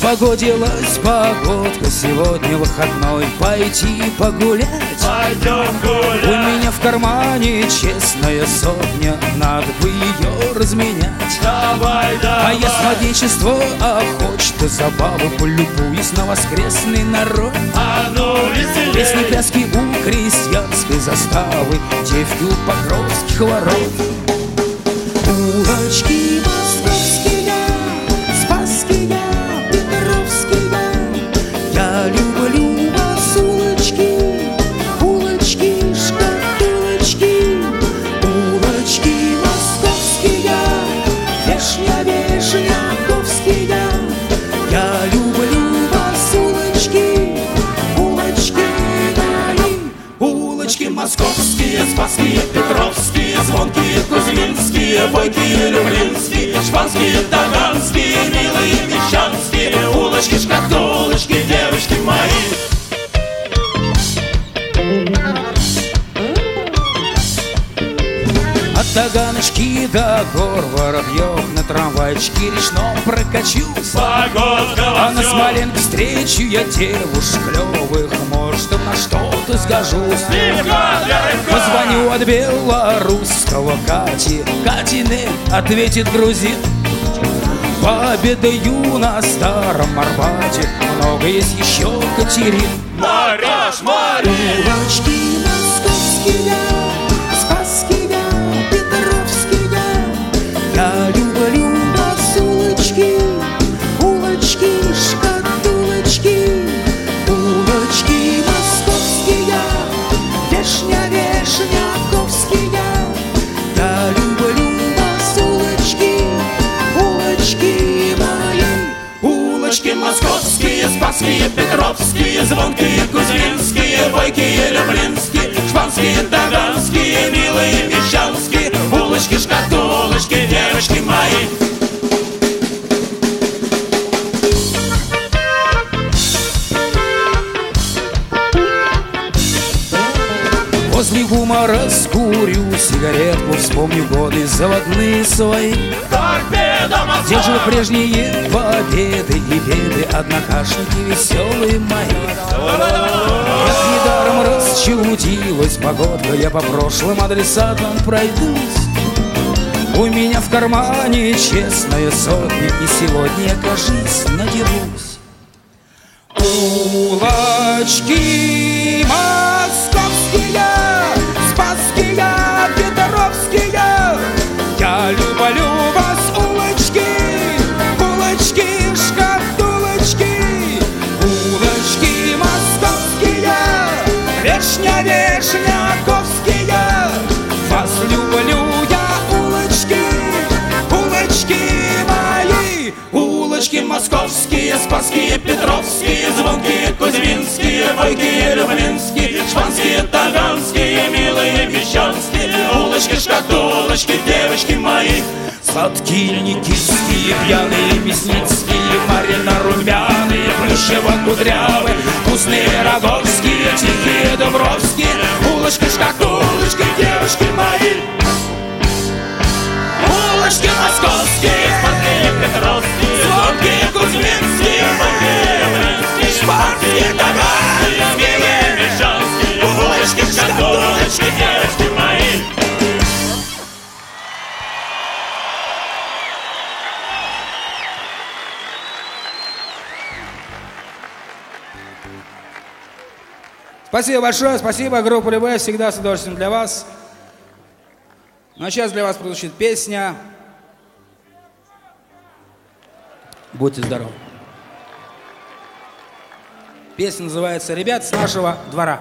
Распогодилась погодка, сегодня выходной, пойти погулять. Пойдем гулять. У меня в кармане честная сотня, надо бы ее разменять. Давай, А давай. я с младенчества охочет забавы, полюбуюсь на воскресный народ. А ну веселей. Песни, пляски у крестьянской заставы, девки у покровских ворот. Улочки московские, спасские, петровские, я люблю вас, улочки, улочки, шкатулочки. Улочки московские, вешня-вешняковские, я люблю вас, улочки, улочки мои. Улочки московские, спасские, петровские, звонкие, кузьминские, бойкие, люблинские, шпанские, таганские, милые, мещанские. Улочки, шкатулочки, девочки мои. От Таганочки до гор Воробьев на трамвайчике речном прокачусь. Погодка А во на всем. Смоленке встречу я девушек клевых, может, на что-то сгожусь. Легко для рыбка. Позвоню от белорусского Кати, Катины ответит грузин. Пообедаю на Старом Арбате, много есть еще Катерин. Моряж, моряж. Улочки московские, спасские, петровские, я люблю вас, улочки, улочки, шкатулочки. Улочки московские, вешня-вешняковские, я люблю вас, улочки, улочки мои. Улочки московские, спасские, петровские, звонкие, кузьминские, бойкие, люблинские, шпанские, таганские, милые, мещанские. Улочки, шкатулочки, девочки мои. Возле гумора скурю сигаретку, вспомню годы заводные свои. Торпеда Москва. Где же прежние победы и беды, однокашники веселые мои? Как недаром расчудилась погодка, я по прошлым адресатам пройдусь. У меня в кармане честная сотня, и сегодня я, кажись, надерусь. Улочки московские, спасские, петровские, я люблю вас, улочки, улочки, шкатулочки. Улочки московские, вешня-вешняковские, вас люблю я, улочки, улочки мои. Улочки московские, спасские, петровские, звонкие, кузьминские, бойкие, люблинские, шпанские, таганские, милые, мещанские. Улочки, шкатулочки, девочки мои. Сладкие, никитские, пьяные, мясницкие, марина-румяные, плющево-кудрявые, вкусные, роговские, тихие, дубровские. Улочки, шкатулочки, девочки мои. Улочки московские, спасские, петровские, звонкие, кузьминские, бойкие, люблинские, шпанские, таганские, милые, мещанские. Улочки, шкатулочки, девочки мои. Спасибо большое, спасибо. Группа Любэ всегда с удовольствием для вас. Ну а сейчас для вас прозвучит песня «Будьте здоровы». Песня называется «Ребят с нашего двора».